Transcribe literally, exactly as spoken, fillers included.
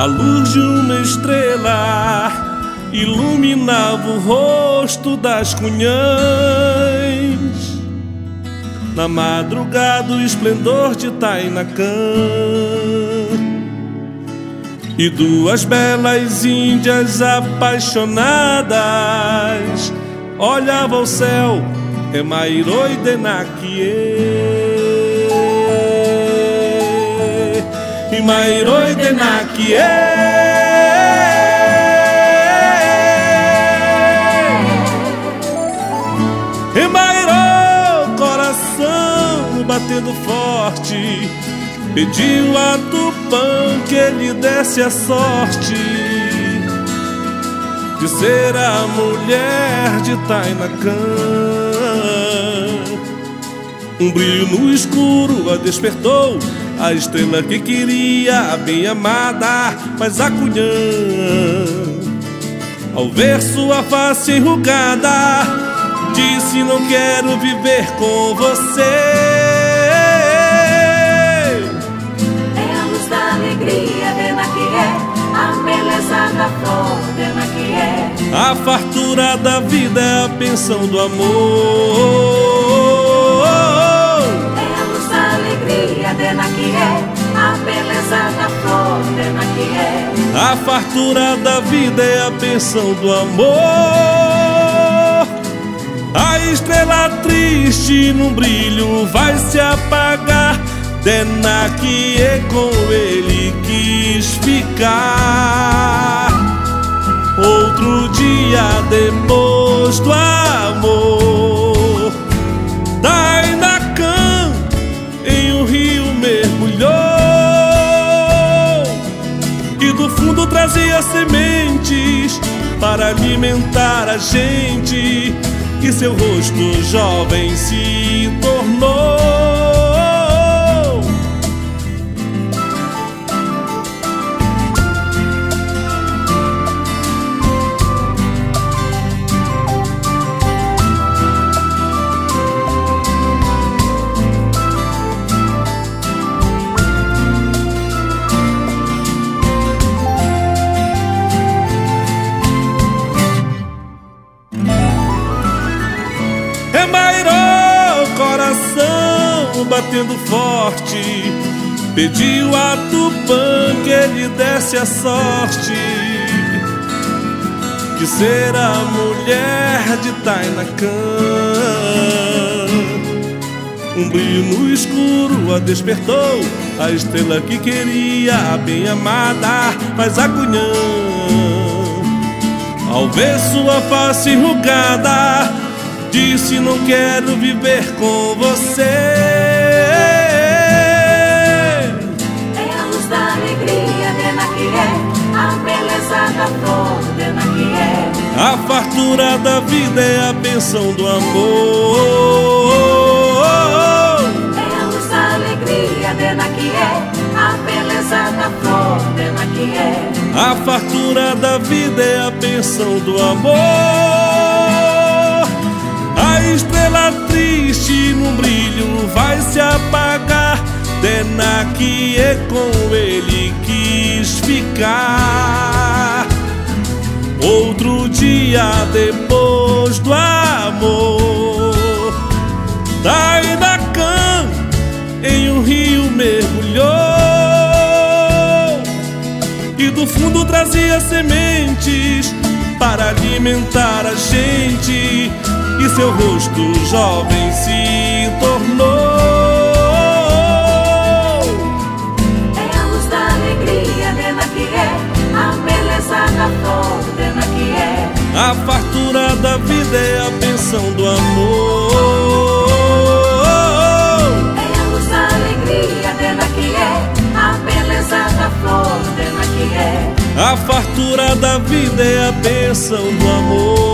A luz de uma estrela iluminava o rosto das cunhãs. Na madrugada o esplendor de Tainacã, e duas belas índias apaixonadas olhavam ao céu, Emairô e Denaquiê. Emairô e Denaquiê. Emairô, coração batendo forte, pediu a Tupã que lhe desse a sorte de ser a mulher de Tainacã. Um brilho no escuro a despertou, a estrela que queria a bem amada. Mas a cunhã, ao ver sua face enrugada, disse: não quero viver com você. É a luz da alegria, Denaquié, a beleza da flor, Denaquié. A fartura da vida é a pensão do amor. É a luz da alegria, Denaquié, a beleza da flor, Denaquié. A fartura da vida é a pensão do amor. A estrela triste num brilho vai se apagar. Denaquié com ele quis ficar. Outro dia depois do amor, Tainacã em um rio mergulhou, e do fundo trazia sementes para alimentar a gente, e seu rosto jovem se tornou. Emairô, coração batendo forte, pediu a Tupã que lhe desse a sorte de ser a mulher de Tainacã. Um brilho no escuro a despertou, a estrela que queria a bem amada. Mas a cunhã, ao ver sua face enrugada, disse: não quero viver com você. É a luz da alegria, Denaquié, a beleza da flor, Denaquié. A fartura da vida é a pensão do amor. É a luz da alegria, Denaquié, a beleza da flor, Denaquié. A fartura da vida é a pensão do amor. A estrela triste num brilho vai se apagar. Denaquié com ele quis ficar. Outro dia depois do amor, Tainacã em um rio mergulhou, e do fundo trazia sementes para alimentar a gente, e seu rosto jovem se tornou. É a luz da alegria, Denaquié, a beleza da flor, Denaquié. A fartura da vida é a pensão do amor. É a luz da alegria, Denaquié, a beleza da flor, Denaquié. A fartura da vida é a bênção do amor.